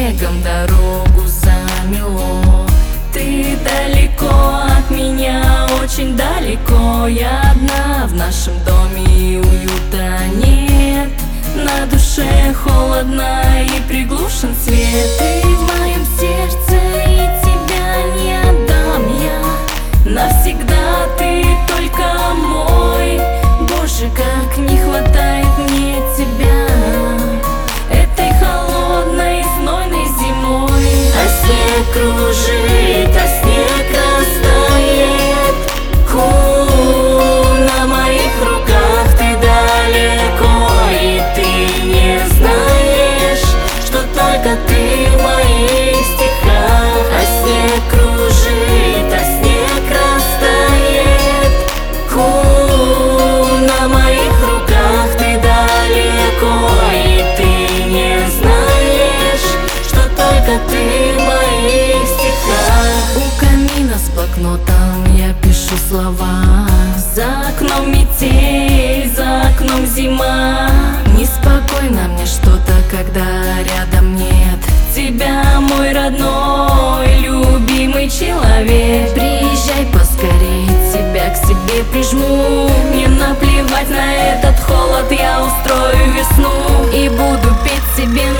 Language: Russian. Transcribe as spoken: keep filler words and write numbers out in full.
снегом дорогу замело. Ты далеко от меня, очень далеко. Я одна в нашем доме, и уюта нет. На душе холодно и приглушен свет. Ты в моем сердце, и тебя не отдам я. Навсегда ты только мой. Боже, как не хватает мне тебя этой холодной, знойной зимой. А снег кружит, а снег растает. Ку, на моих руках ты далеко, и ты не знаешь, что только ты в моих стихах. А снег кружит, а снег растает. Ку, на моих руках ты далеко, и ты не знаешь, что только ты в моих стихах. У камина с блокнотом я пишу слова. За окном метель, за окном зима. Неспокойно мне что-то, когда рядом нет тебя, мой родной, любимый человек. Приезжай поскорей, тебя к себе прижму. Мне наплевать на этот холод, я устрою весну и буду петь себе